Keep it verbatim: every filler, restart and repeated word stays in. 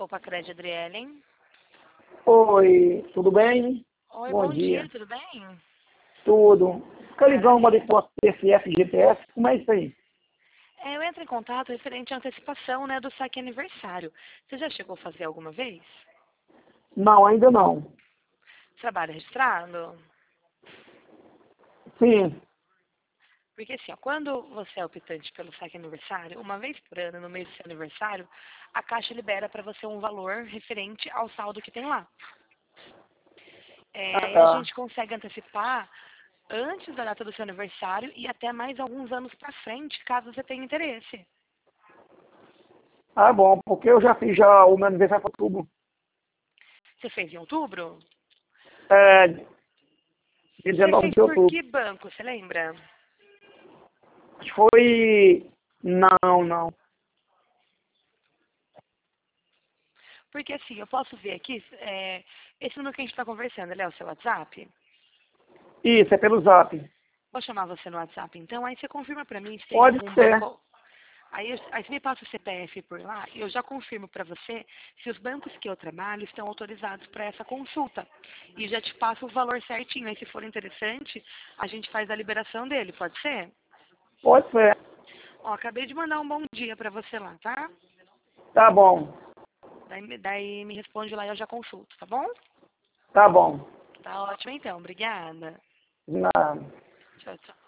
Copa Cred, Adriele. Oi, tudo bem? Oi, Bom bom dia. dia, tudo bem? Tudo. Fica ligando uma Maravilha. depósito P C F G P S, como é isso aí? É, eu entro em contato referente à antecipação, né, do saque aniversário. Você já chegou a fazer alguma vez? Não, ainda não. Trabalho registrado? Sim. Porque assim, ó, quando você é optante pelo saque aniversário, uma vez por ano, no mês do seu aniversário, a Caixa libera para você um valor referente ao saldo que tem lá. É, Ah, aí a tá. gente consegue antecipar antes da data do seu aniversário e até mais alguns anos para frente, caso você tenha interesse. Ah, bom, porque eu já fiz já o meu aniversário para outubro. Você fez em outubro? É, dia Você dezenove fez de por outubro. que banco, você lembra? Acho que foi... Não, não. Porque assim, eu posso ver aqui, é, esse número que a gente está conversando, ele é o seu WhatsApp? Isso, é pelo Zap. Vou chamar você no WhatsApp, então, aí você confirma para mim se tem Pode algum ser. banco. Aí, eu- aí você me passa o C P F por lá e eu já confirmo para você se os bancos que eu trabalho estão autorizados para essa consulta. E já te passo o valor certinho. Aí, se for interessante, a gente faz a liberação dele, pode ser? Pode ser. Ó, acabei de mandar um bom dia para você lá, tá? Tá bom. Daí, me- daí me responde lá e eu já consulto, tá bom? Tá bom. Tá ótimo então, obrigada. De nada. Tchau, tchau.